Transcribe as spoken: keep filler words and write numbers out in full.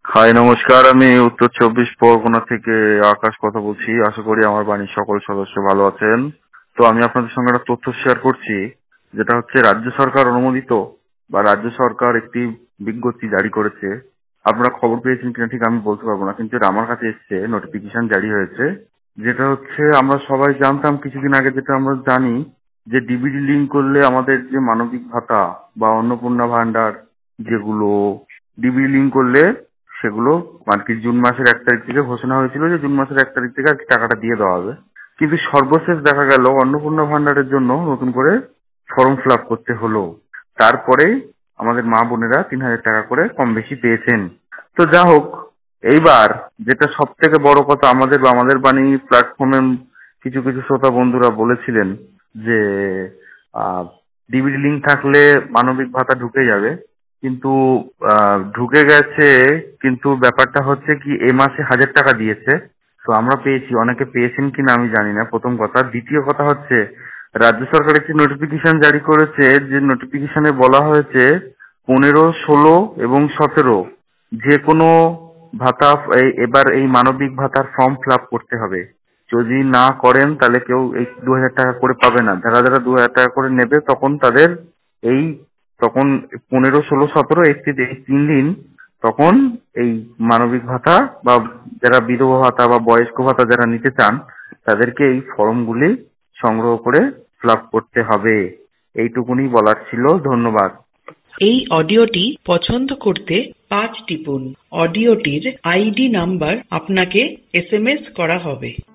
High নমস্কার, আমি উত্তর চব্বিশ পরগনা থেকে আকাশ কথা বলছি। আশা করি আমার বাড়ির সকল সদস্য ভালো আছেন। তো আমি আপনাদের সঙ্গে একটা তথ্য শেয়ার করছি, যেটা হচ্ছে রাজ্য সরকার অনুমোদিত বা রাজ্য সরকার একটি বিজ্ঞপ্তি জারি করেছে। আপনারা খবর পেয়েছেন কিনা ঠিক আমি বলতে পারবো না, কিন্তু এটা আমার কাছে এসছে, নোটিফিকেশন জারি হয়েছে। যেটা হচ্ছে আমরা সবাই জানতাম কিছুদিন আগে, যেটা আমরা জানি যে ডিবিডি লিঙ্ক করলে আমাদের যে মানবিক ভাতা বা অন্নপূর্ণা ভান্ডার, যেগুলো ডিবিডি লিঙ্ক করলে সেগুলো আর কি জুন মাসের এক তারিখ থেকে ঘোষণা হয়েছিল যে জুন মাসের এক তারিখ থেকে আর কি টাকাটা দিয়ে দেওয়া হবে। কিন্তু সর্বশেষ দেখা গেল অন্নপূর্ণা ভান্ডারের জন্য নতুন করে ফর্ম ফিল আপ করতে হলো। তারপরে আমাদের মা বোনেরা তিন হাজার টাকা করে কম বেশি পেয়েছেন। তো যা হোক, এইবার যেটা সব থেকে বড় কথা, আমাদের বা আমাদের বাণী প্ল্যাটফর্মে কিছু কিছু শ্রোতা বন্ধুরা বলেছিলেন যে ডিবিডি লিঙ্ক থাকলে মানবিক ভাতা ঢুকে যাবে, কিন্তু আহ, ঢুকে গেছে। কিন্তু ব্যাপারটা হচ্ছে কি, এ মাসে হাজার টাকা দিয়েছে। তো আমরা পেয়েছি, অনেকে পেয়েছেন কিনা আমি জানি না, প্রথম কথা। দ্বিতীয় কথা হচ্ছে রাজ্য সরকার একটি নোটিফিকেশন জারি করেছে, যে নোটিফিকেশনে বলা হয়েছে পনেরো, ষোলো এবং সতেরো যে কোনো ভাতা, এই এবার এই মানবিক ভাতার ফর্ম ফিল আপ করতে হবে। যদি না করেন তাহলে কেউ এই দু হাজার টাকা করে পাবে না। যারা যারা দু হাজার টাকা করে নেবে তখন তাদের এই তখন পনেরো, ষোলো, সতেরো, একত্রিশ, এই তিন দিন তখন এই মানবিক ভাতা বা যারা বিধবা ভাতা বা বয়স্ক ভাতা যারা নিতে চান তাদেরকে এই ফর্মগুলি সংগ্রহ করে ফিল আপ করতে হবে। এইটুকুনি বলার ছিল। ধন্যবাদ। এই অডিওটি পছন্দ করতে পাঁচ টিপুন। অডিওটির আইডি নাম্বার আপনাকে এসএমএস করা হবে।